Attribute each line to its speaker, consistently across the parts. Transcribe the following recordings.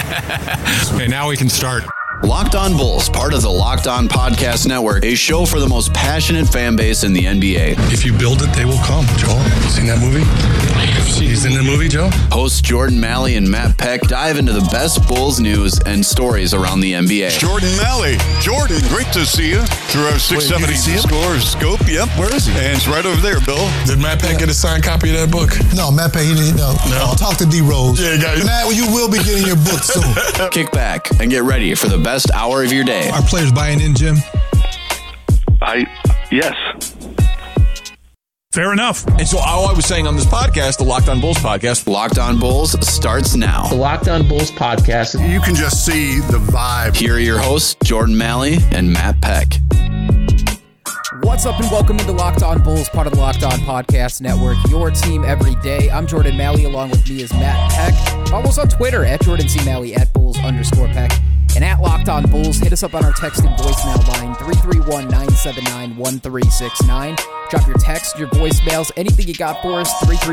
Speaker 1: Okay, now we can start.
Speaker 2: Locked On Bulls, part of the Locked On Podcast Network, a show for the most passionate fan base in the NBA.
Speaker 3: If you build it, they will come. Joel, you seen that movie? He's in the movie, Joe?
Speaker 2: Hosts Jordan Malley and Matt Peck dive into the best Bulls news and stories around the NBA.
Speaker 4: Jordan Malley. Jordan, great to see you through our 670 Scores scope. Yep.
Speaker 3: Where is he?
Speaker 4: And it's right over there, Bill.
Speaker 3: Did Matt Peck get a signed copy of that book?
Speaker 5: No, Matt Peck, he didn't. No. Talk to D Rose.
Speaker 3: Yeah, got it.
Speaker 5: Matt, you will be getting your book soon.
Speaker 2: Kick back and get ready for the best hour of your day.
Speaker 5: Are players buying in, Jim?
Speaker 4: Yes.
Speaker 6: Fair enough. And so all I was saying on this podcast, the Locked On Bulls podcast.
Speaker 2: Locked On Bulls starts now.
Speaker 7: The Locked On Bulls podcast.
Speaker 4: You can just see the vibe.
Speaker 2: Here are your hosts, Jordan Malley and Matt Peck.
Speaker 8: What's up and welcome into Locked On Bulls, part of the Locked On Podcast Network, your team every day. I'm Jordan Malley, along with me is Matt Peck. Follow us on Twitter at Jordan C. Malley, at Bulls_Peck, and at Locked On Bulls. Hit us up on our text and voicemail line, 331-979-1369. Drop your text, your voicemails, anything you got for us,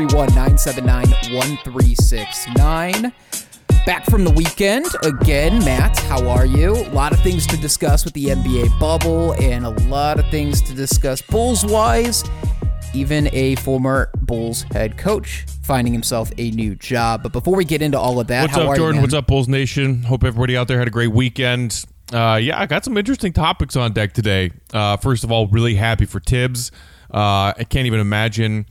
Speaker 8: 331-979-1369. Back from the weekend again, Matt. How are you? A lot of things to discuss with the NBA bubble and a lot of things to discuss Bulls-wise. Even a former Bulls head coach finding himself a new job. But before we get into all of that,
Speaker 9: What's up, Jordan? What's up, Bulls Nation? Hope everybody out there had a great weekend. I got some interesting topics on deck today. First of all, really happy for Tibbs. I can't even imagine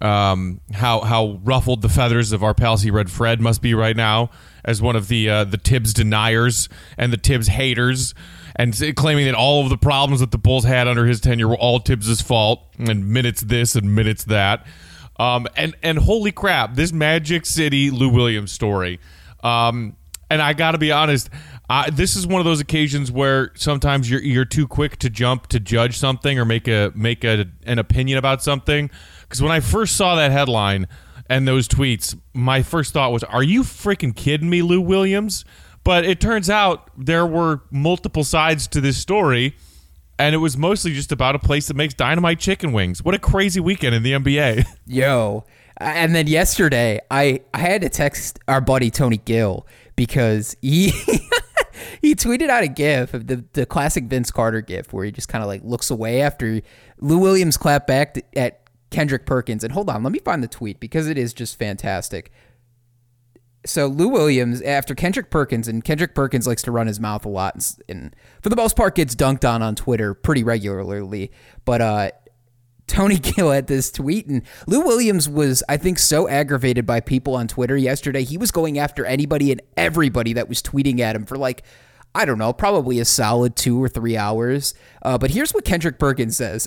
Speaker 9: how ruffled the feathers of our pal Red Fred must be right now as one of the Tibbs deniers and the Tibbs haters, and claiming that all of the problems that the Bulls had under his tenure were all Tibbs' fault, and minutes this and minutes that. And holy crap, this Magic City Lou Williams story. And I got to be honest, this is one of those occasions where sometimes you're too quick to jump to judge something or make an opinion about something. Because when I first saw that headline and those tweets, my first thought was, are you freaking kidding me, Lou Williams? But it turns out there were multiple sides to this story, and it was mostly just about a place that makes dynamite chicken wings. What a crazy weekend in the NBA.
Speaker 8: Yo. And then yesterday, I had to text our buddy Tony Gill because he he tweeted out a gif of the classic Vince Carter gif where he just kind of like looks away after Lou Williams clapped back at Kendrick Perkins. And hold on, let me find the tweet because it is just fantastic. So Lou Williams, after Kendrick Perkins, and Kendrick Perkins likes to run his mouth a lot and for the most part gets dunked on Twitter pretty regularly. But Tony Gill had this tweet, and Lou Williams was, I think, so aggravated by people on Twitter yesterday. He was going after anybody and everybody that was tweeting at him for like, I don't know, probably a solid 2 or 3 hours. But here's what Kendrick Perkins says.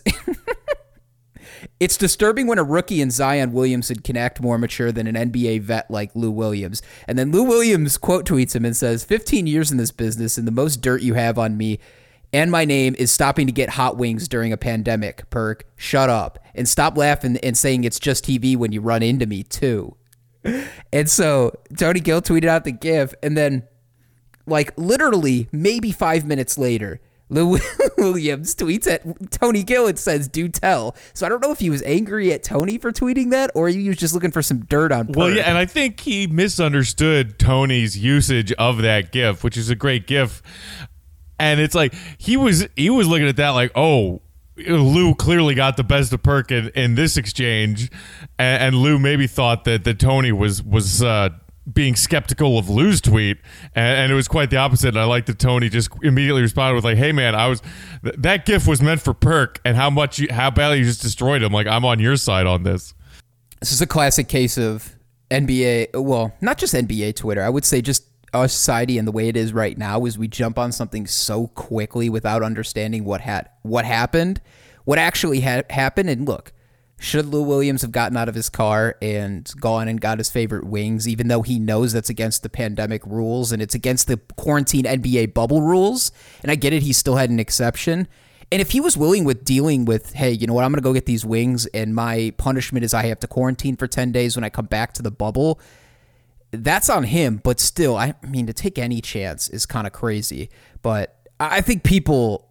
Speaker 8: It's disturbing when a rookie in Zion Williamson can act more mature than an NBA vet like Lou Williams. And then Lou Williams quote tweets him and says, 15 years in this business and the most dirt you have on me and my name is stopping to get hot wings during a pandemic, Perk. Shut up. And stop laughing and saying it's just TV when you run into me, too. And so Tony Gill tweeted out the gif, and then, like, literally maybe 5 minutes later, Lou Williams tweets at Tony Gill and says, do tell. So I don't know if he was angry at Tony for tweeting that or he was just looking for some dirt on Perk.
Speaker 9: Well, yeah, and I think he misunderstood Tony's usage of that gif, which is a great gif. And it's like he was looking at that like, oh, Lou clearly got the best of Perk in this exchange, and Lou maybe thought that Tony was being skeptical of Lou's tweet, and it was quite the opposite. And I like that Tony just immediately responded with like, "Hey man, that gif was meant for Perk, and how badly you just destroyed him. Like I'm on your side on this."
Speaker 8: This is a classic case of NBA. Well, not just NBA Twitter. I would say just our society and the way it is right now is we jump on something so quickly without understanding what happened, what actually happened. And look, should Lou Williams have gotten out of his car and gone and got his favorite wings, even though he knows that's against the pandemic rules and it's against the quarantine NBA bubble rules? And I get it, he still had an exception. And if he was willing with dealing with, hey, you know what, I'm going to go get these wings and my punishment is I have to quarantine for 10 days when I come back to the bubble, that's on him. But still, I mean, to take any chance is kind of crazy. But I think people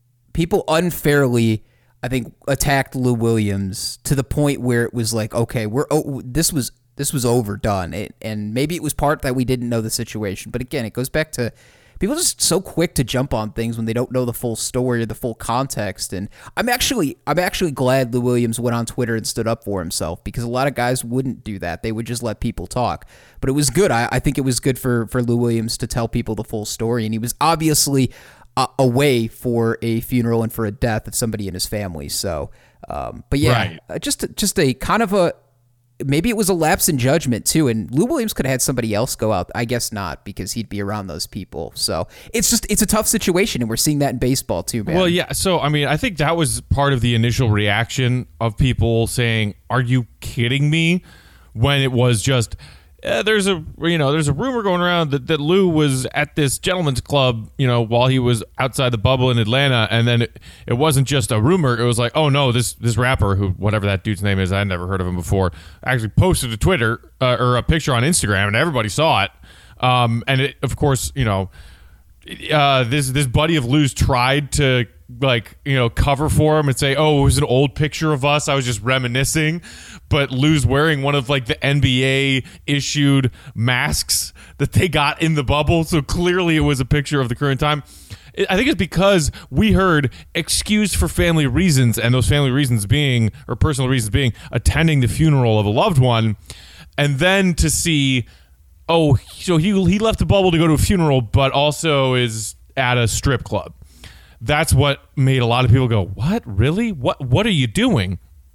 Speaker 8: unfairly, I think, attacked Lou Williams to the point where it was like, okay, this was This was overdone. And maybe it was part that we didn't know the situation. But again, it goes back to people just so quick to jump on things when they don't know the full story or the full context. And I'm actually glad Lou Williams went on Twitter and stood up for himself, because a lot of guys wouldn't do that. They would just let people talk. But it was good. I think it was good for Lou Williams to tell people the full story. And he was obviously away for a funeral and for a death of somebody in his family. So, but yeah, right. Just a kind of a, maybe it was a lapse in judgment too. And Lou Williams could have had somebody else go out. I guess not, because he'd be around those people. So it's a tough situation. And we're seeing that in baseball too, man.
Speaker 9: Well, yeah. So, I mean, I think that was part of the initial reaction of people saying, are you kidding me? When it was just, there's a rumor going around that Lou was at this gentleman's club, while he was outside the bubble in Atlanta, and then it wasn't just a rumor. It was like, oh no, this rapper, who, whatever that dude's name is, I had never heard of him before, actually posted a Twitter or a picture on Instagram, and everybody saw it. And it, of course, this buddy of Lou's tried to cover for him and say, oh, it was an old picture of us, I was just reminiscing. But Lou's wearing one of the NBA issued masks that they got in the bubble, so clearly it was a picture of the current time. I think it's because we heard excused for family reasons, and those family reasons being, or personal reasons being, attending the funeral of a loved one. And then to see, oh, so he left the bubble to go to a funeral, but also is at a strip club. That's what made a lot of people go, what? Really? What are you doing?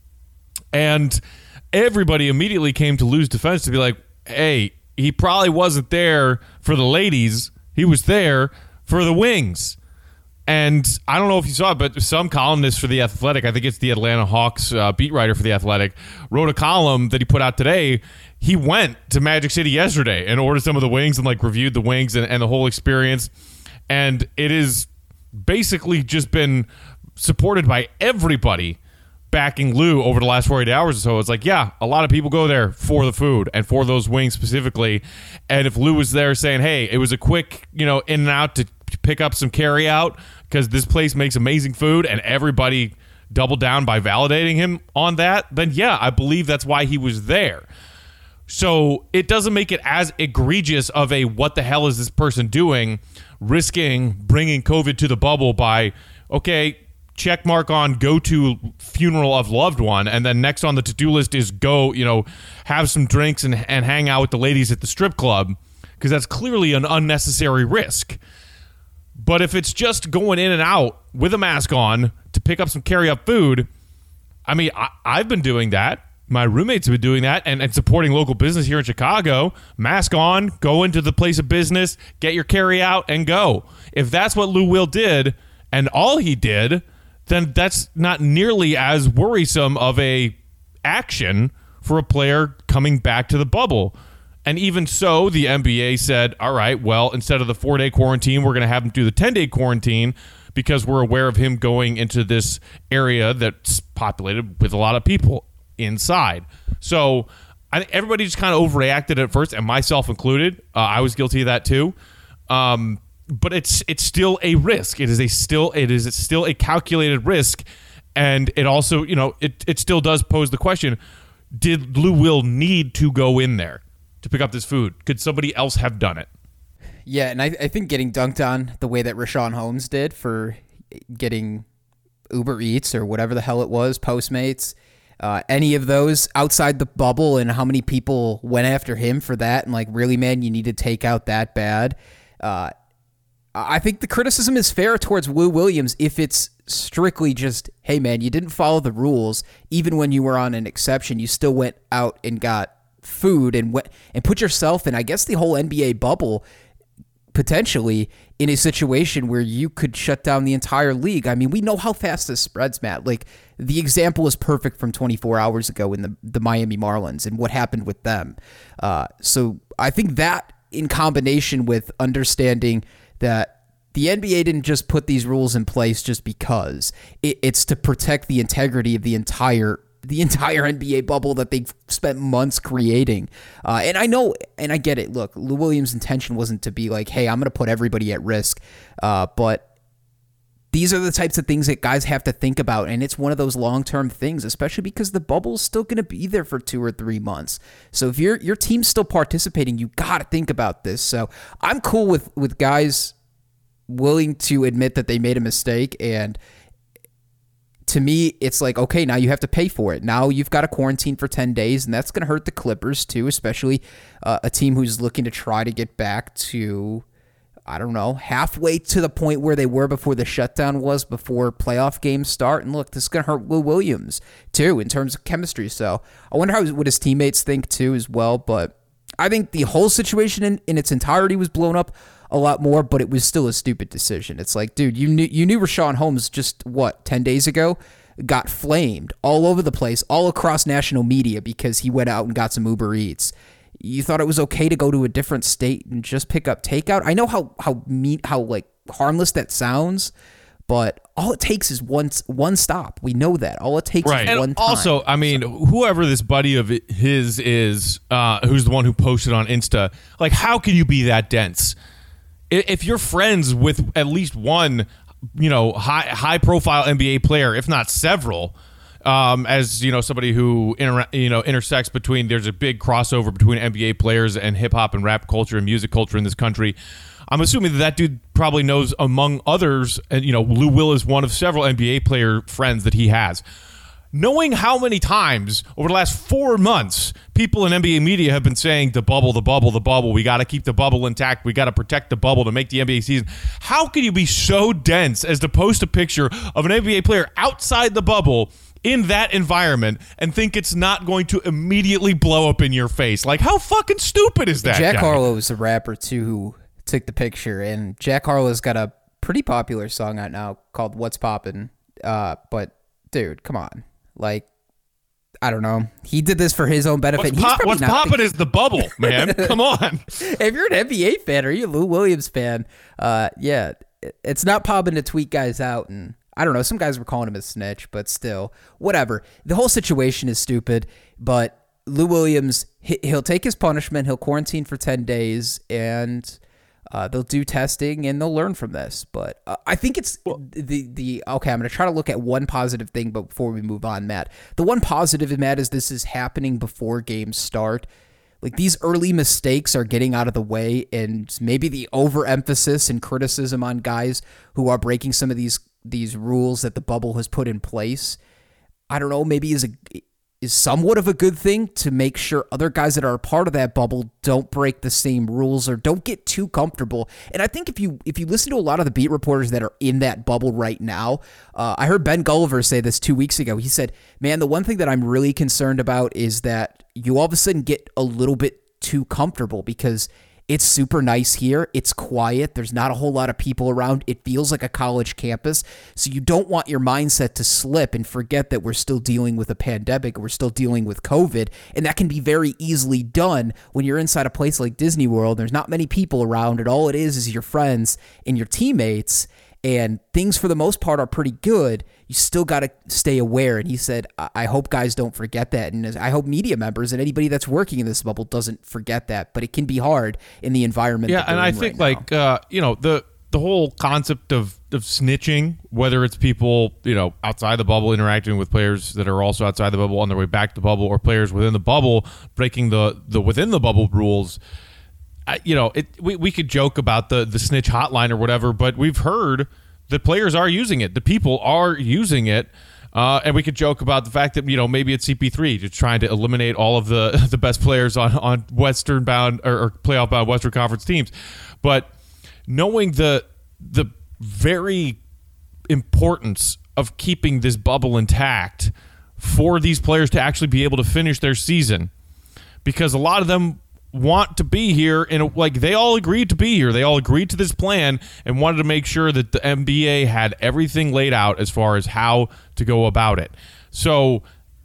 Speaker 9: And everybody immediately came to Lou's defense to be like, hey, he probably wasn't there for the ladies. He was there for the wings. And I don't know if you saw it, but some columnist for The Athletic, I think it's the Atlanta Hawks beat writer for The Athletic, wrote a column that he put out today. He went to Magic City yesterday and ordered some of the wings and reviewed the wings and the whole experience. And it is basically just been supported by everybody backing Lou over the last 48 hours or so. It's like, yeah, a lot of people go there for the food and for those wings specifically. And if Lou was there saying, hey, it was a quick, in and out to pick up some carry out because this place makes amazing food, and everybody doubled down by validating him on that, then yeah, I believe that's why he was there. So it doesn't make it as egregious of a what the hell is this person doing, risking bringing COVID to the bubble by, okay, check mark on go to funeral of loved one, and then next on the to-do list is go, have some drinks and hang out with the ladies at the strip club, because that's clearly an unnecessary risk. But if it's just going in and out with a mask on to pick up some carry-up food, I mean, I've been doing that. My roommates have been doing that and supporting local business here in Chicago. Mask on, go into the place of business, get your carry out, and go. If that's what Lou Will did, and all he did, then that's not nearly as worrisome of a action for a player coming back to the bubble. And even so, the NBA said, all right, well, instead of the 4-day quarantine, we're going to have him do the 10-day quarantine because we're aware of him going into this area that's populated with a lot of people inside. So I think everybody just kind of overreacted at first, and myself included. I was guilty of that too. But it's still a risk. It is still a calculated risk, and it also, it still does pose the question: did Lou Will need to go in there to pick up this food? Could somebody else have done it?
Speaker 8: Yeah, and I think getting dunked on the way that Richaun Holmes did for getting Uber Eats or whatever the hell it was, Postmates, any of those outside the bubble, and how many people went after him for that, and really, man, you need to take out that bad. I think the criticism is fair towards Lou Williams if it's strictly just, hey, man, you didn't follow the rules. Even when you were on an exception, you still went out and got food and put yourself in, I guess, the whole NBA bubble potentially in a situation where you could shut down the entire league. I mean, we know how fast this spreads, Matt. The example is perfect from 24 hours ago in the Miami Marlins and what happened with them. So I think that in combination with understanding that the NBA didn't just put these rules in place just because. It's to protect the integrity of the entire NBA bubble that they've spent months creating. And I know, and I get it. Look, Lou Williams' intention wasn't to be like, hey, I'm going to put everybody at risk. But these are the types of things that guys have to think about, and it's one of those long-term things, especially because the bubble's still going to be there for 2 or 3 months. So if your team's still participating, you got to think about this. So I'm cool with guys willing to admit that they made a mistake, and to me, it's like, okay, now you have to pay for it. Now you've got to quarantine for 10 days, and that's going to hurt the Clippers too, especially a team who's looking to try to get back to, I don't know, halfway to the point where they were before the shutdown was, before playoff games start. And look, this is going to hurt Lou Williams too in terms of chemistry. So I wonder what his teammates think too as well. But I think the whole situation in its entirety was blown up a lot more, but it was still a stupid decision. It's like, dude, you knew Rashawn Holmes just 10 days ago got flamed all over the place, all across national media because he went out and got some Uber Eats. You thought it was okay to go to a different state and just pick up takeout. I know how like harmless that sounds, but all it takes is one stop. We know that. All it takes is one time.
Speaker 9: Also, I mean, whoever this buddy of his is, who's the one who posted on Insta, like, how can you be that dense? If you're friends with at least one, high profile NBA player, if not several, as somebody who intersects between, there's a big crossover between NBA players and hip hop and rap culture and music culture in this country. I'm assuming that dude probably knows, among others, and Lou Will is one of several NBA player friends that he has. Knowing how many times over the last 4 months people in NBA media have been saying the bubble, we got to keep the bubble intact, we got to protect the bubble to make the NBA season. How can you be so dense as to post a picture of an NBA player outside the bubble in that environment and think it's not going to immediately blow up in your face? Like, how fucking stupid is that?
Speaker 8: Jack Harlow is a rapper too who took the picture, and Jack Harlow's got a pretty popular song out now called What's Poppin'. But dude, come on. Like, I don't know. He did this for his own benefit.
Speaker 9: What's poppin' is the bubble, man. Come on.
Speaker 8: If you're an NBA fan or you're a Lou Williams fan, yeah, it's not popping to tweet guys out. And I don't know. Some guys were calling him a snitch, but still, whatever. The whole situation is stupid, but Lou Williams, he'll take his punishment. He'll quarantine for 10 days, and they'll do testing and they'll learn from this. But I think it's okay, I'm going to try to look at one positive thing before we move on, Matt. The one positive, Matt, is this is happening before games start. Like, these early mistakes are getting out of the way, and maybe the overemphasis and criticism on guys who are breaking some of these rules that the bubble has put in place, I don't know, maybe is somewhat of a good thing to make sure other guys that are a part of that bubble don't break the same rules or don't get too comfortable. And I think if you listen to a lot of the beat reporters that are in that bubble right now, I heard Ben Gulliver say this 2 weeks ago. He said, man, the one thing that I'm really concerned about is that you all of a sudden get a little bit too comfortable because it's super nice here. It's quiet. There's not a whole lot of people around. It feels like a college campus. So you don't want your mindset to slip and forget that we're still dealing with a pandemic. We're still dealing with COVID. And that can be very easily done when you're inside a place like Disney World. There's not many people around, and all it is your friends and your teammates. And things for the most part are pretty good. You still got to stay aware. And he said, I hope guys don't forget that. And I hope media members and anybody that's working in this bubble doesn't forget that. But it can be hard in the environment.
Speaker 9: Yeah, and I think the whole concept of snitching, whether it's people, outside the bubble interacting with players that are also outside the bubble on their way back to the bubble, or players within the bubble breaking the within the bubble rules. We could joke about the snitch hotline or whatever, but we've heard that players are using it. The people are using it. And we could joke about the fact that, maybe it's CP3 just trying to eliminate all of the best players on Western bound or playoff bound Western Conference teams. But knowing the very importance of keeping this bubble intact for these players to actually be able to finish their season, because a lot of them want to be here, and they all agreed to be here. They all agreed to this plan and wanted to make sure that the NBA had everything laid out as far as how to go about it. So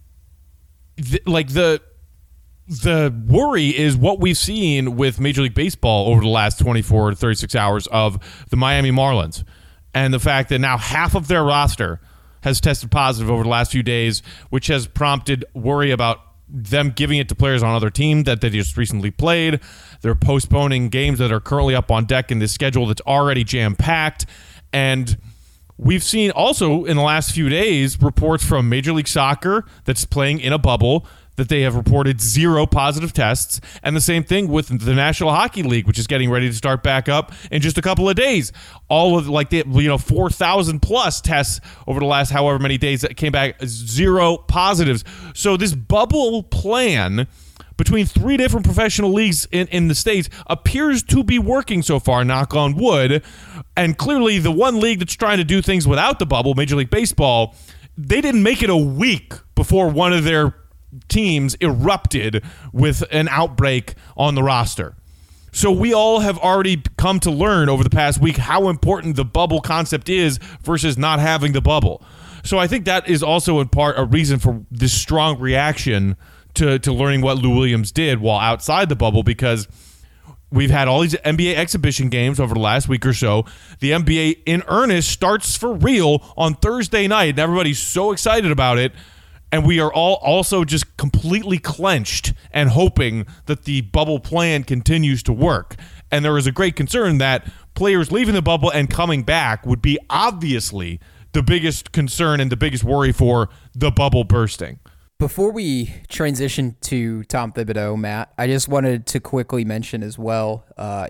Speaker 9: the worry is what we've seen with Major League Baseball over the last 24 to 36 hours of the Miami Marlins, and the fact that now half of their roster has tested positive over the last few days, which has prompted worry about them giving it to players on other teams that they just recently played. They're postponing games that are currently up on deck in this schedule that's already jam-packed. And we've seen also in the last few days reports from Major League Soccer that's playing in a bubble that they have reported 0 positive tests, and the same thing with the National Hockey League, which is getting ready to start back up in just a couple of days. All of 4,000 plus tests over the last however many days that came back 0 positives. So this bubble plan between 3 different professional leagues in the States appears to be working so far, knock on wood. And clearly the one league that's trying to do things without the bubble, Major League Baseball, they didn't make it a week before one of their teams erupted with an outbreak on the roster. So we all have already come to learn over the past week how important the bubble concept is versus not having the bubble. So I think that is also in part a reason for this strong reaction to learning what Lou Williams did while outside the bubble, because we've had all these NBA exhibition games over the last week or so. The NBA in earnest starts for real on Thursday night, and everybody's so excited about it. And we are all also just completely clenched and hoping that the bubble plan continues to work. And there is a great concern that players leaving the bubble and coming back would be obviously the biggest concern and the biggest worry for the bubble bursting.
Speaker 8: Before we transition to Tom Thibodeau, Matt, I just wanted to quickly mention as well,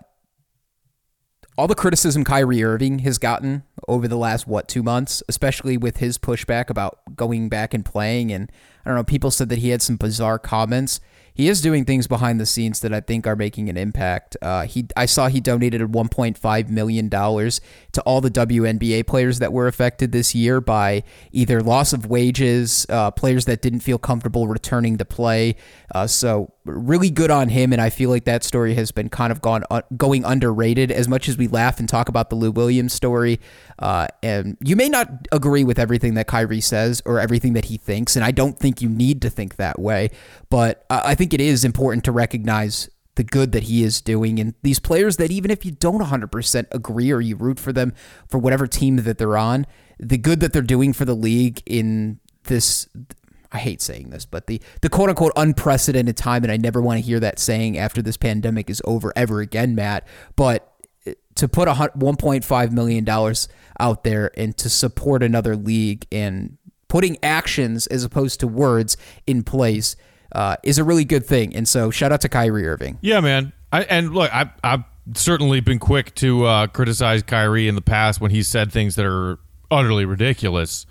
Speaker 8: all the criticism Kyrie Irving has gotten over the last, 2 months, especially with his pushback about going back and playing. And I don't know, people said that he had some bizarre comments. He is doing things behind the scenes that I think are making an impact. I saw he donated $1.5 million to all the WNBA players that were affected this year by either loss of wages, players that didn't feel comfortable returning to play. So really good on him, and I feel like that story has been kind of going underrated as much as we laugh and talk about the Lou Williams story. And you may not agree with everything that Kyrie says or everything that he thinks, and I don't think you need to think that way, but I think it is important to recognize the good that he is doing, and these players that even if you don't 100% agree or you root for them for whatever team that they're on, the good that they're doing for the league in this, I hate saying this, but the quote-unquote unprecedented time, and I never want to hear that saying after this pandemic is over ever again, Matt, but to put $1.5 million out there and to support another league and putting actions as opposed to words in place is a really good thing. And so shout out to Kyrie Irving.
Speaker 9: Yeah, man. I've certainly been quick to criticize Kyrie in the past when he said things that are utterly ridiculous.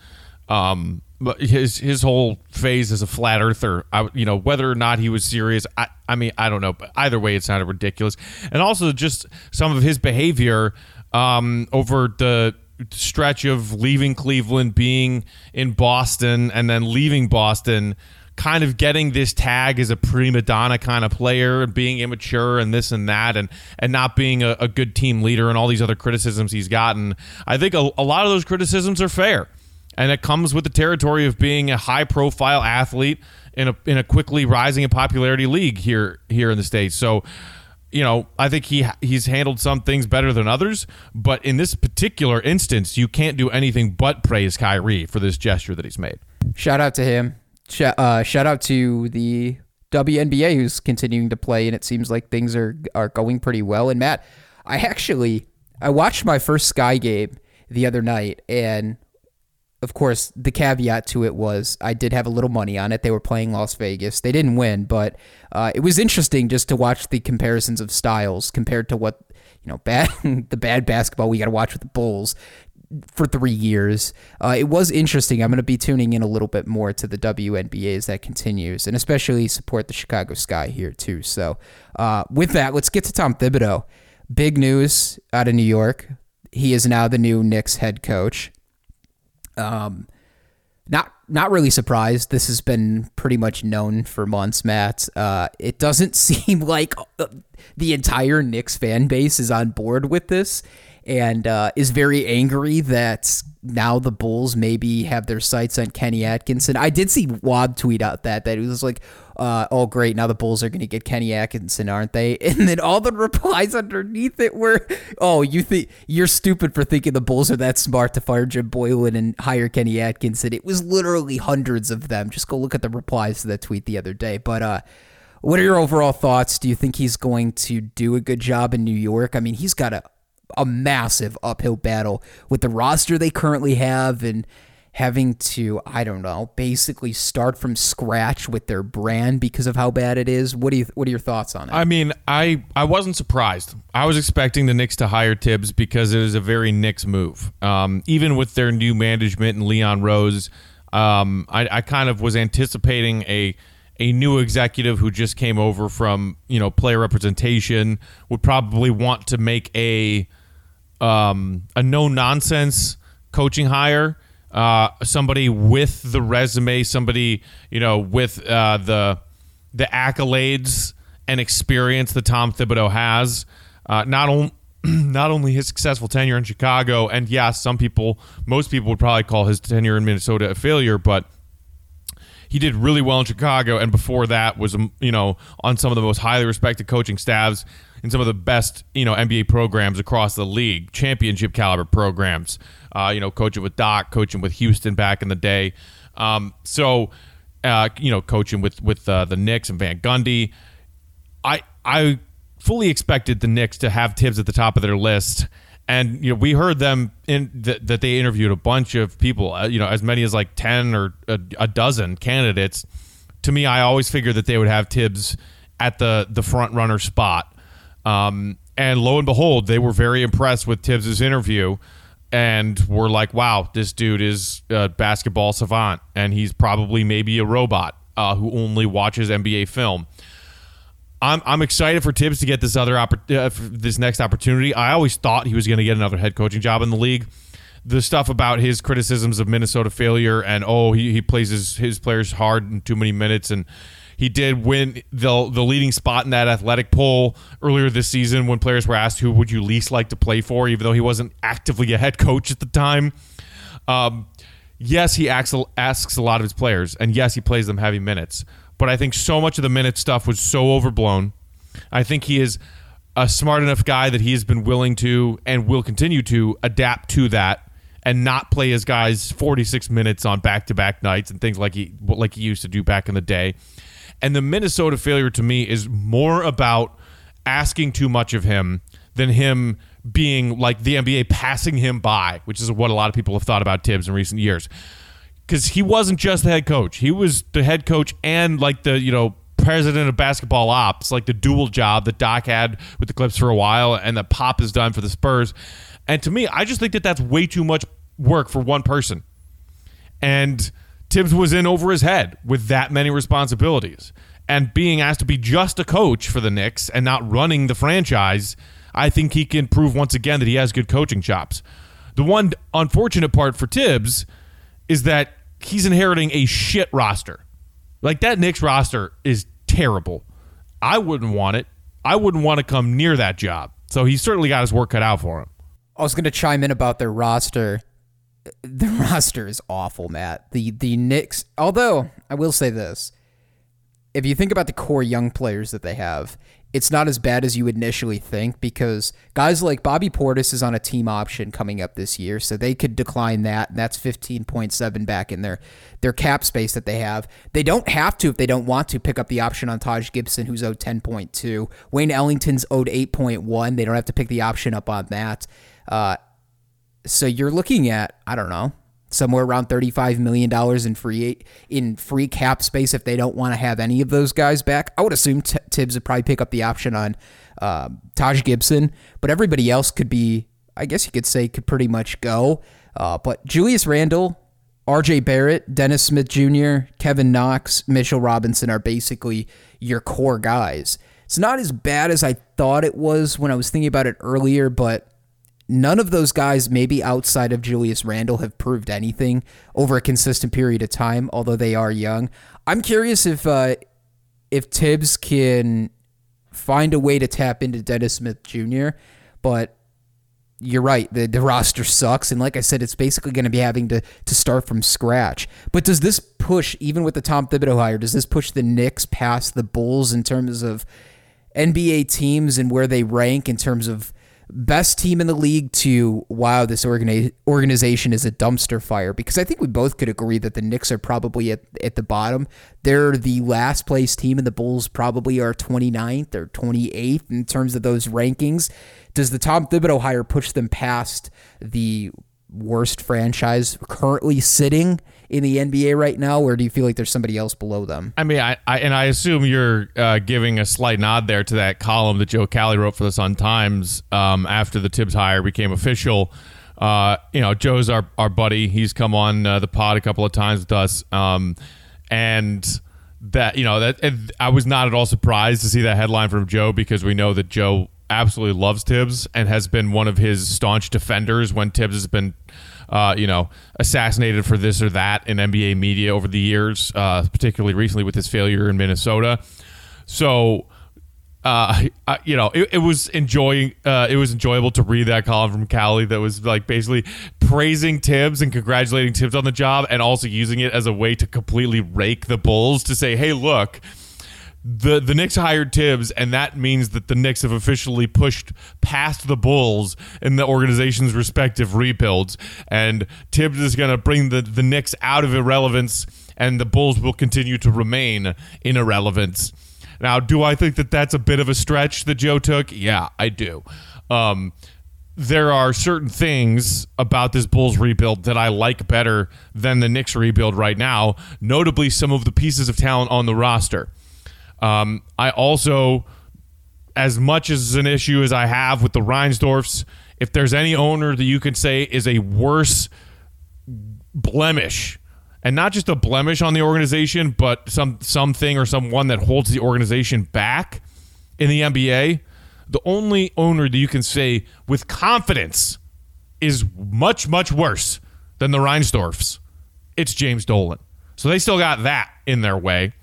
Speaker 9: But his whole phase as a flat earther, whether or not he was serious, I mean, I don't know. But either way, it sounded ridiculous. And also just some of his behavior over the stretch of leaving Cleveland, being in Boston, and then leaving Boston, kind of getting this tag as a prima donna kind of player and being immature and this and that and not being a good team leader and all these other criticisms he's gotten. I think a lot of those criticisms are fair. And it comes with the territory of being a high-profile athlete in a quickly rising in popularity league here in the States. So, I think he's handled some things better than others. But in this particular instance, you can't do anything but praise Kyrie for this gesture that he's made. Shout
Speaker 8: out to him. Shout out to the WNBA who's continuing to play, and it seems like things are going pretty well. And Matt, I watched my first Sky game the other night, and of course, the caveat to it was I did have a little money on it. They were playing Las Vegas. They didn't win, but it was interesting just to watch the comparisons of styles compared to what, the bad basketball we got to watch with the Bulls for 3 years. It was interesting. I'm going to be tuning in a little bit more to the WNBA as that continues, and especially support the Chicago Sky here too. So with that, let's get to Tom Thibodeau. Big news out of New York. He is now the new Knicks head coach. Not really surprised. This has been pretty much known for months, Matt. It doesn't seem like the entire Knicks fan base is on board with this and is very angry that now the Bulls maybe have their sights on Kenny Atkinson. I did see Wob tweet out that it was like, oh great, now the Bulls are going to get Kenny Atkinson, aren't they? And then all the replies underneath it were, oh, you're stupid for thinking the Bulls are that smart to fire Jim Boylan and hire Kenny Atkinson. It was literally hundreds of them. Just go look at the replies to that tweet the other day. But what are your overall thoughts? Do you think he's going to do a good job in New York? I mean, he's got a massive uphill battle with the roster they currently have and having to, I don't know, basically start from scratch with their brand because of how bad it is. What are your thoughts on it?
Speaker 9: I mean, I wasn't surprised. I was expecting the Knicks to hire Tibbs because it was a very Knicks move. Even with their new management and Leon Rose, I kind of was anticipating a new executive who just came over from, player representation, would probably want to make a no-nonsense coaching hire. Somebody with the resume, somebody, with the accolades and experience that Tom Thibodeau has. Not only his successful tenure in Chicago, and yes, most people would probably call his tenure in Minnesota a failure, but he did really well in Chicago, and before that was, on some of the most highly respected coaching staffs in some of the best, NBA programs across the league, championship caliber programs. Coaching with Doc, coaching with Houston back in the day. Coaching with the Knicks and Van Gundy. I fully expected the Knicks to have Tibbs at the top of their list. And, we heard them that they interviewed a bunch of people, as many as like 10 or a dozen candidates. To me, I always figured that they would have Tibbs at the front runner spot. And lo and behold, they were very impressed with Tibbs' interview and were like, wow, this dude is a basketball savant, and he's probably maybe a robot who only watches NBA film. I'm excited for Tibbs to get this this next opportunity. I always thought he was going to get another head coaching job in the league. The stuff about his criticisms of Minnesota failure and he plays his players hard in too many minutes, and he did win the leading spot in that athletic poll earlier this season when players were asked who would you least like to play for, even though he wasn't actively a head coach at the time. Yes, he asks a lot of his players, and yes, he plays them heavy minutes. But I think so much of the minute stuff was so overblown. I think he is a smart enough guy that he has been willing to and will continue to adapt to that and not play his guys 46 minutes on back-to-back nights and things like he used to do back in the day. And the Minnesota failure to me is more about asking too much of him than him being like the NBA passing him by, which is what a lot of people have thought about Tibbs in recent years. Because he wasn't just the head coach. He was the head coach and like the, president of basketball ops, like the dual job that Doc had with the Clips for a while and that Pop has done for the Spurs. And to me, I just think that that's way too much work for one person. And Tibbs was in over his head with that many responsibilities. And being asked to be just a coach for the Knicks and not running the franchise, I think he can prove once again that he has good coaching chops. The one unfortunate part for Tibbs is that he's inheriting a shit roster. Like, that Knicks roster is terrible. I wouldn't want it. I wouldn't want to come near that job. So he's certainly got his work cut out for him.
Speaker 8: I was going to chime in about their roster. The roster is awful, Matt. The Knicks, although I will say this, if you think about the core young players that they have, it's not as bad as you would initially think, because guys like Bobby Portis is on a team option coming up this year, so they could decline that, and that's 15.7 back in their cap space that they have. They don't have to, if they don't want to, pick up the option on Taj Gibson, who's owed 10.2. Wayne Ellington's owed 8.1. They don't have to pick the option up on that. So you're looking at, I don't know, somewhere around $35 million in free cap space if they don't want to have any of those guys back. I would assume Tibbs would probably pick up the option on Taj Gibson, but everybody else could be, I guess you could say, could pretty much go. But Julius Randle, RJ Barrett, Dennis Smith Jr., Kevin Knox, Mitchell Robinson are basically your core guys. It's not as bad as I thought it was when I was thinking about it earlier, but none of those guys, maybe outside of Julius Randle, have proved anything over a consistent period of time, although they are young. I'm curious if Tibbs can find a way to tap into Dennis Smith Jr., but you're right, the roster sucks, and like I said, it's basically going to be having to start from scratch. But does this push, even with the Tom Thibodeau hire, does this push the Knicks past the Bulls in terms of NBA teams and where they rank in terms of best team in the league to, wow, this organization is a dumpster fire, because I think we both could agree that the Knicks are probably at the bottom. They're the last place team, and the Bulls probably are 29th or 28th in terms of those rankings. Does the Tom Thibodeau hire push them past the worst franchise currently sitting in the NBA right now, or do you feel like there's somebody else below them?
Speaker 9: I mean, I assume you're giving a slight nod there to that column that Joe Cali wrote for the Sun-Times after the Tibbs hire became official. Joe's our buddy. He's come on the pod a couple of times with us, and that I was not at all surprised to see that headline from Joe, because we know that Joe absolutely loves Tibbs and has been one of his staunch defenders when Tibbs has been assassinated for this or that in NBA media over the years, particularly recently with his failure in Minnesota. So, it was enjoyable to read that column from Cali that was like basically praising Tibbs and congratulating Tibbs on the job, and also using it as a way to completely rake the Bulls to say, hey, look, the Knicks hired Tibbs, and that means that the Knicks have officially pushed past the Bulls in the organization's respective rebuilds, and Tibbs is going to bring the Knicks out of irrelevance, and the Bulls will continue to remain in irrelevance. Now, do I think that that's a bit of a stretch that Joe took? Yeah, I do. There are certain things about this Bulls rebuild that I like better than the Knicks rebuild right now, notably some of the pieces of talent on the roster. I also, as much as an issue as I have with the Reinsdorfs, if there's any owner that you can say is a worse blemish, and not just a blemish on the organization, but something or someone that holds the organization back in the NBA, the only owner that you can say with confidence is much, much worse than the Reinsdorfs, it's James Dolan. So they still got that in their way.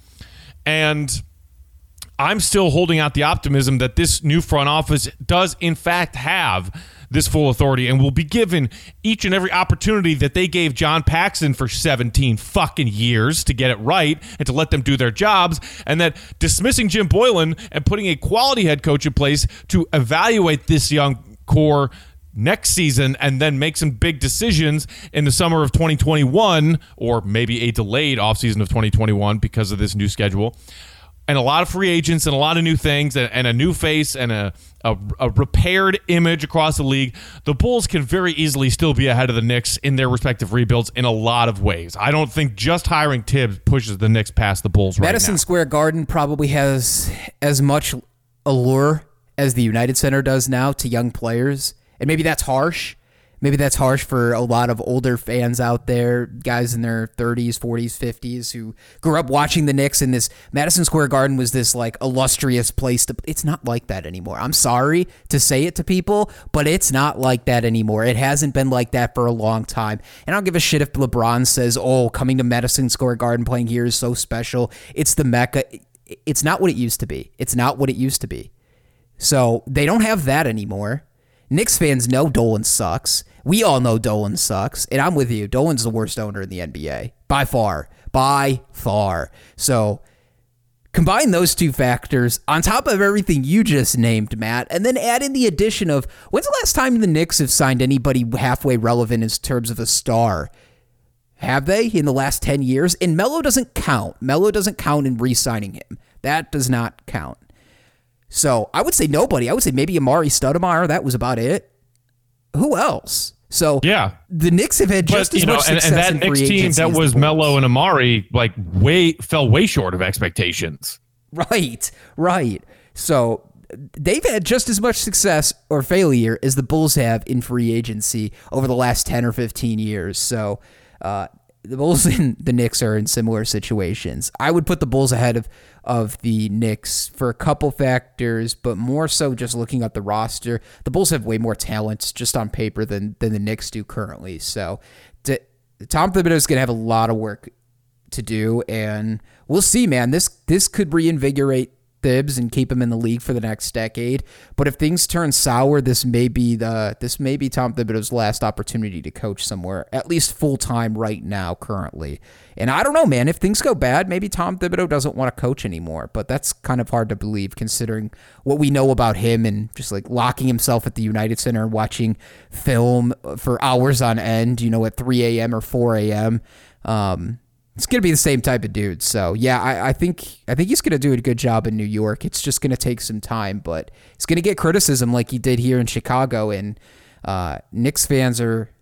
Speaker 9: And I'm still holding out the optimism that this new front office does, in fact, have this full authority and will be given each and every opportunity that they gave John Paxson for 17 fucking years to get it right and to let them do their jobs, and that dismissing Jim Boylan and putting a quality head coach in place to evaluate this young core next season and then make some big decisions in the summer of 2021, or maybe a delayed offseason of 2021 because of this new schedule. And a lot of free agents and a lot of new things and a new face and a repaired image across the league, the Bulls can very easily still be ahead of the Knicks in their respective rebuilds in a lot of ways. I don't think just hiring Tibbs pushes the Knicks past the Bulls right now.
Speaker 8: Madison Square Garden probably has as much allure as the United Center does now to young players. And maybe that's harsh. Maybe that's harsh for a lot of older fans out there, guys in their 30s, 40s, 50s who grew up watching the Knicks, and this Madison Square Garden was this like illustrious place to. It's not like that anymore. I'm sorry to say it to people, but it's not like that anymore. It hasn't been like that for a long time. And I don't give a shit if LeBron says, "Oh, coming to Madison Square Garden playing here is so special. It's the Mecca." It's not what it used to be. It's not what it used to be. So they don't have that anymore. Knicks fans know Dolan sucks. We all know Dolan sucks. And I'm with you. Dolan's the worst owner in the NBA. By far. By far. So combine those two factors on top of everything you just named, Matt, and then add in the addition of, when's the last time the Knicks have signed anybody halfway relevant in terms of a star? Have they in the last 10 years? And Melo doesn't count. Melo doesn't count in re-signing him. That does not count. So I would say nobody. I would say maybe Amari Stoudemire. That was about it. Who else? So
Speaker 9: yeah,
Speaker 8: the Knicks have had just as much success
Speaker 9: and that
Speaker 8: in free
Speaker 9: Knicks team
Speaker 8: agency
Speaker 9: that was Melo and Amari fell way short of expectations.
Speaker 8: Right. So they've had just as much success or failure as the Bulls have in free agency over the last 10 or 15 years. So the Bulls and the Knicks are in similar situations. I would put the Bulls ahead of the Knicks for a couple factors, but more so just looking at the roster. The Bulls have way more talent just on paper than the Knicks do currently. So Tom Thibodeau is going to have a lot of work to do, and we'll see, man. This could reinvigorate Thibs and keep him in the league for the next decade. But if things turn sour, this may be Tom Thibodeau's last opportunity to coach somewhere, at least full time right now, currently. And I don't know, man. If things go bad, maybe Tom Thibodeau doesn't want to coach anymore. But that's kind of hard to believe, considering what we know about him and just like locking himself at the United Center and watching film for hours on end, at 3 a.m. or 4 a.m. It's going to be the same type of dude. So, yeah, I think he's going to do a good job in New York. It's just going to take some time, but he's going to get criticism like he did here in Chicago. And Bulls fans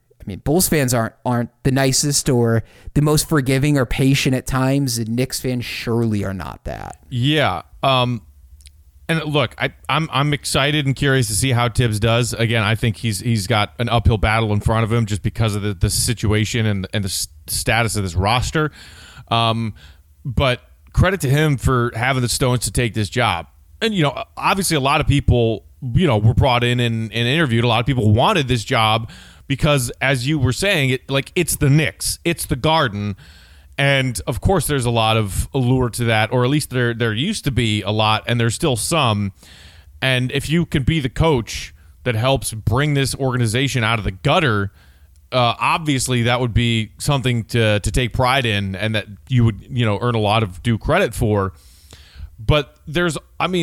Speaker 8: aren't the nicest or the most forgiving or patient at times, and Knicks fans surely are not that.
Speaker 9: Yeah. And look, I'm excited and curious to see how Tibbs does. Again, I think he's got an uphill battle in front of him just because of the situation and the status of this roster. But credit to him for having the stones to take this job. And, obviously a lot of people, were brought in and interviewed. A lot of people wanted this job because, as you were saying, it's the Knicks. It's the Garden. And, of course, there's a lot of allure to that, or at least there used to be a lot, and there's still some. And if you can be the coach that helps bring this organization out of the gutter, obviously that would be something to take pride in and that you would, earn a lot of due credit for. But there's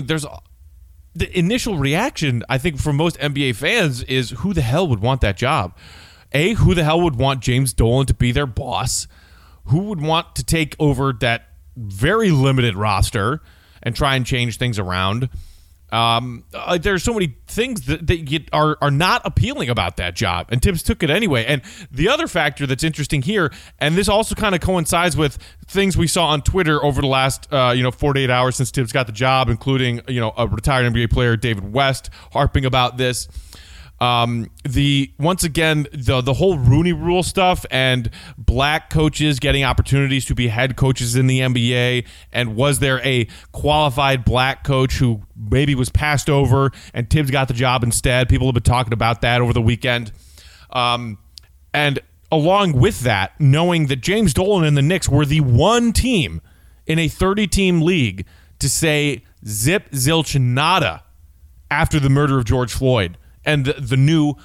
Speaker 9: the initial reaction, I think, from most NBA fans is who the hell would want that job? Who the hell would want James Dolan to be their boss? Who would want to take over that very limited roster and try and change things around? There's so many things that are not appealing about that job, and Tibbs took it anyway. And the other factor that's interesting here, and this also kind of coincides with things we saw on Twitter over the last 48 hours since Tibbs got the job, including a retired NBA player, David West, harping about this. Once again, the whole Rooney Rule stuff and black coaches getting opportunities to be head coaches in the NBA, and was there a qualified black coach who maybe was passed over and Tibbs got the job instead? People have been talking about that over the weekend. And along with that, knowing that James Dolan and the Knicks were the one team in a 30-team league to say zip, zilch, nada after the murder of George Floyd. And the new,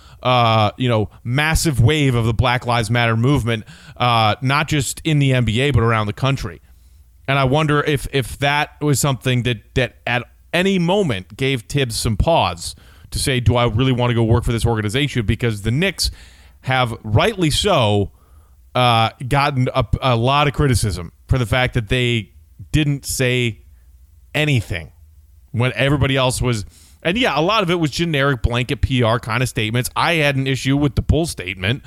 Speaker 9: massive wave of the Black Lives Matter movement, not just in the NBA, but around the country. And I wonder if that was something that at any moment gave Tibbs some pause to say, do I really want to go work for this organization? Because the Knicks have, rightly so, gotten a lot of criticism for the fact that they didn't say anything when everybody else was... And yeah, a lot of it was generic blanket PR kind of statements. I had an issue with the Bulls statement.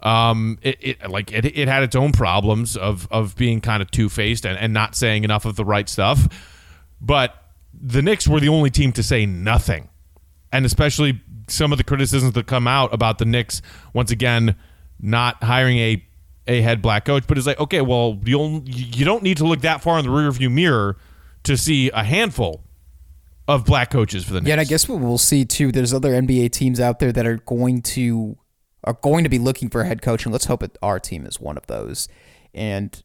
Speaker 9: It had its own problems of being kind of two-faced and not saying enough of the right stuff. But the Knicks were the only team to say nothing. And especially some of the criticisms that come out about the Knicks, once again, not hiring a head black coach. But it's like, okay, well, you don't need to look that far in the rearview mirror to see a handful of black coaches for the Knicks.
Speaker 8: Yeah, and I guess what we'll see too, there's other NBA teams out there that are going to be looking for a head coach, and let's hope that our team is one of those. And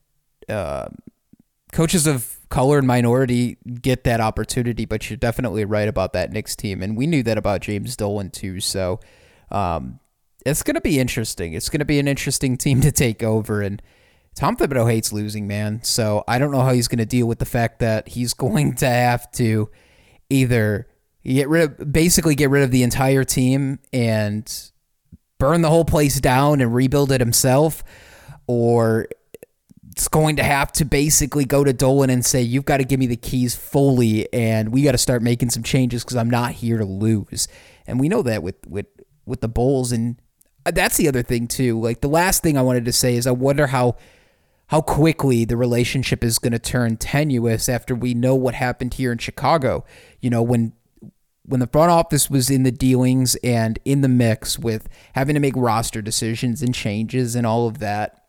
Speaker 8: coaches of color and minority get that opportunity, but you're definitely right about that Knicks team, and we knew that about James Dolan too. So it's going to be interesting. It's going to be an interesting team to take over, and Tom Thibodeau hates losing, man. So I don't know how he's going to deal with the fact that he's going to have to either get rid of the entire team and burn the whole place down and rebuild it himself, or it's going to have to basically go to Dolan and say, you've got to give me the keys fully and we got to start making some changes because I'm not here to lose. And we know that with the Bulls. And that's the other thing too. Like, the last thing I wanted to say is I wonder how quickly the relationship is going to turn tenuous after we know what happened here in Chicago. When the front office was in the dealings and in the mix with having to make roster decisions and changes and all of that,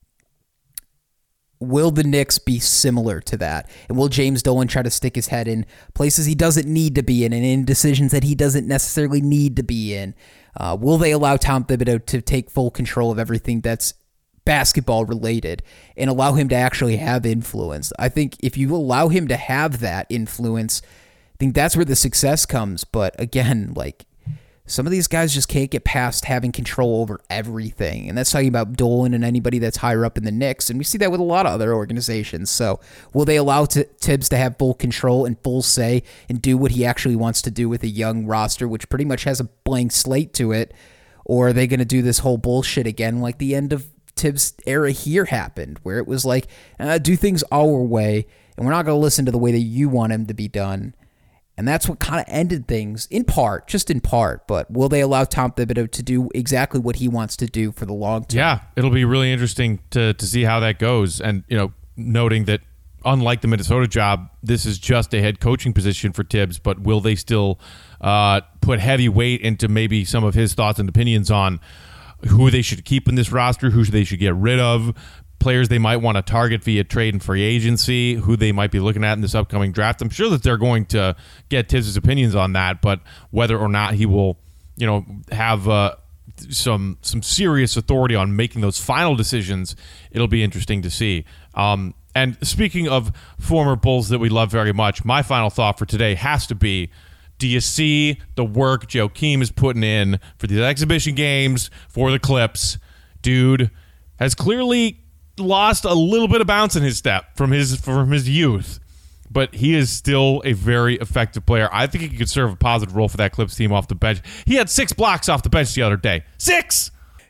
Speaker 8: will the Knicks be similar to that? And will James Dolan try to stick his head in places he doesn't need to be in and in decisions that he doesn't necessarily need to be in? Will they allow Tom Thibodeau to take full control of everything that's basketball related and allow him to actually have influence? I think if you allow him to have that influence, think that's where the success comes. But again, like, some of these guys just can't get past having control over everything. And that's talking about Dolan and anybody that's higher up in the Knicks. And we see that with a lot of other organizations. So will they allow Tibbs to have full control and full say and do what he actually wants to do with a young roster, which pretty much has a blank slate to it? Or are they going to do this whole bullshit again like the end of Tibbs' era here happened, where it was like, do things our way, and we're not going to listen to the way that you want them to be done. And that's what kind of ended things, just in part. But will they allow Tom Thibodeau to do exactly what he wants to do for the long term?
Speaker 9: Yeah, it'll be really interesting to see how that goes. And, noting that unlike the Minnesota job, this is just a head coaching position for Tibbs, but will they still put heavy weight into maybe some of his thoughts and opinions on who they should keep in this roster, who they should get rid of, players they might want to target via trade and free agency, who they might be looking at in this upcoming draft. I'm sure that they're going to get Tibbs' opinions on that, but whether or not he will, have some serious authority on making those final decisions, it'll be interesting to see. And speaking of former Bulls that we love very much, my final thought for today has to be, do you see the work Joakim is putting in for these exhibition games for the Clips? Dude has clearly lost a little bit of bounce in his step from his youth, but he is still a very effective player. I think he could serve a positive role for that Clips team off the bench. He had 6 blocks off the bench the other day. 6!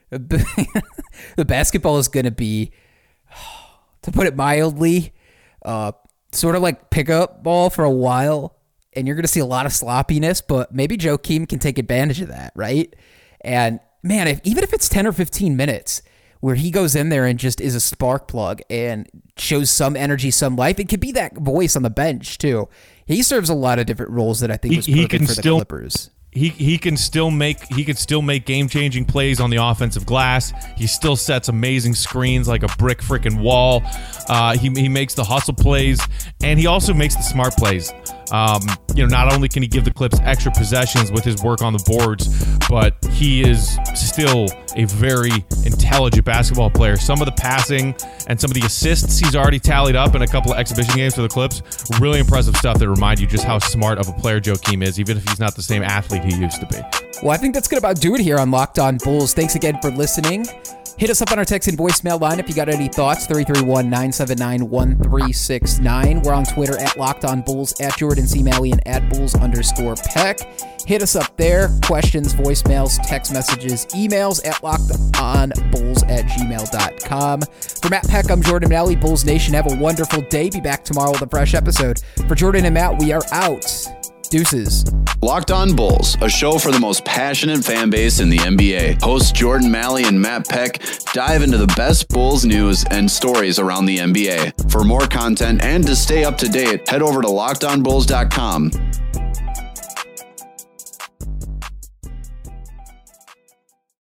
Speaker 8: The basketball is going to be, to put it mildly, sort of like pickup ball for a while, and you're going to see a lot of sloppiness, but maybe Joakim can take advantage of that, right? And man, even if it's 10 or 15 minutes where he goes in there and just is a spark plug and shows some energy, some life, it could be that voice on the bench too. He serves a lot of different roles that I think was perfect for the Clippers.
Speaker 9: He can still make game-changing plays on the offensive glass. He still sets amazing screens like a brick freaking wall. He makes the hustle plays, and he also makes the smart plays. Not only can he give the Clips extra possessions with his work on the boards, but he is still a very intelligent basketball player. Some of the passing and some of the assists he's already tallied up in a couple of exhibition games for the Clips, really impressive stuff that remind you just how smart of a player Joakim is, even if he's not the same athlete he used to be.
Speaker 8: Well, I think that's going to about do it here on Locked On Bulls. Thanks again for listening. Hit us up on our text and voicemail line if you got any thoughts, 331-979-1369. We're on Twitter at Locked On Bulls, at Jordan C. Malley, and at Bulls_Peck. Hit us up there. Questions, voicemails, text messages, emails at lockedonbulls@gmail.com. For Matt Peck, I'm Jordan Malley. Bulls Nation, have a wonderful day. Be back tomorrow with a fresh episode. For Jordan and Matt, we are out. Deuces.
Speaker 2: Locked On Bulls, a show for the most passionate fan base in the NBA. Hosts Jordan Malley and Matt Peck dive into the best Bulls news and stories around the NBA. For more content and to stay up to date, head over to LockedOnBulls.com.